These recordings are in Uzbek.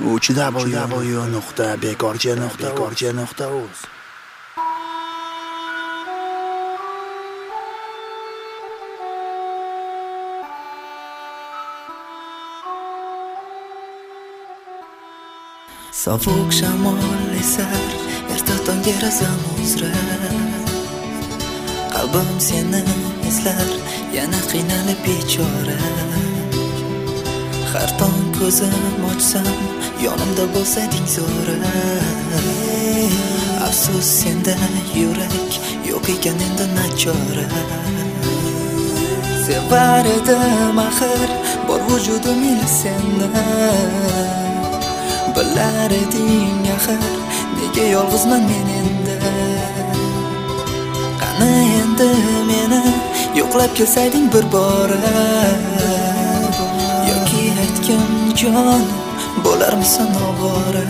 www.bekorchi.uz Sovuq shamol esar erta tongga razam uzra. Qalbim seni eslar yana qiynalib bechora. Har tong ko'zim ochsam yonimda bo'lsading zo'ra. Afsus senda yurak yo'q ekan endi nachora. Sevar edim axir bor vujudim ila senda. Bilar eding axir nega yolg'izman men endi. Qani endi meni yo'qlab kelsayding bir bora. Yoki aytgin jon bo'larmisan ovora.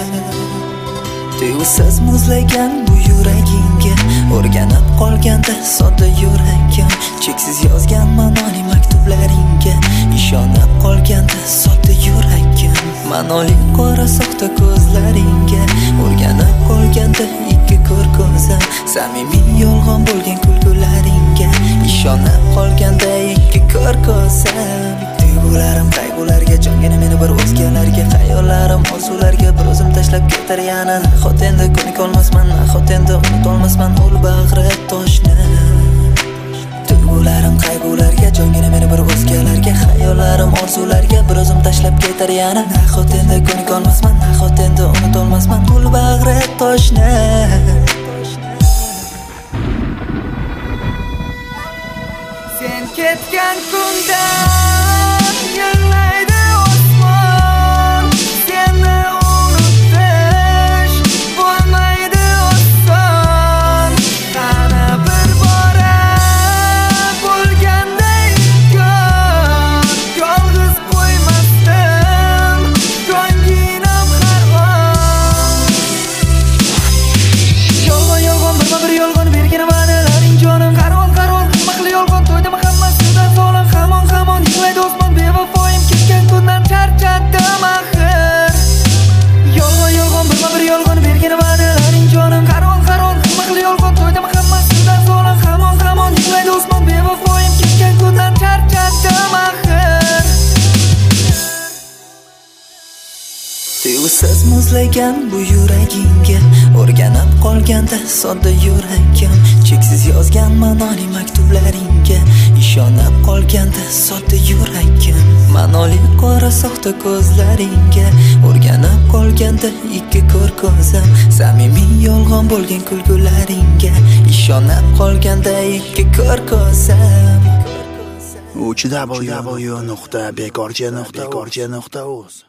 Tuyusiz muzlagan bu yuragingga o'rganib qolganda sodda yuragim cheksiz yozgan ma'noli maktublaringga ishonib qolganda sodda yuragim ma'noli qora soxta ko'zlaringga o'rganib qolganda ikki ko'r ko'zim samimiy yolg'on bo'lgan kulgularingga ishonib qolganda ikki ko'r ko'zim tuyg'ularim qayg'ularga jongina meni bir o'zgalarga xayollarim orzularga bir o'zim tashlab ketar yana nahot endi ko'nikolmasman nahot endi unutolmasman ul bag'ri toshni tuyg'ularim qayg'ularga jongina meni bir o'zgalarga xayollarim orzularga bir o'zim tashlab ketar yana nahot endi ko'nikolmasman nahot endi unutolmasman ul bag'ri toshni sen ketgan kunda yig'laydi osmon seni unutish bo'lmaydi oson qani bir bora bo'lganda imkon yolg'iz qo'ymasdim jonginam har on yolg'on bir yolg'on bergin va'dalaring jonim qarg'on qilmoqli yolg'on to'ydimi hammasidan zolim hamon yig'laydi osmon bevafoyim ketgan kundan charchadim axir yolg'on bir yolg'on bergin va'dalaring jonim qarg'on qilmoqli yolg'on to'ydimi hammasidan zolim hamon yig'laydi osmon bevafoyim ketgan kundan charchadim axir Tuyusiz muzlagan bu yuragingga o'rganib qolganda sodda yuragim cheksiz yozgan ma'noli maktublaringga ishonib qolganda sodda yuragim ma'noli qora soxta ko'zlaringga o'rganib qolganda ikki ko'r ko'zim samimiy yolg'on bo'lgan kulgularingga ishonib qolganda ikki ko'r ko'zim www.bekorchi.uz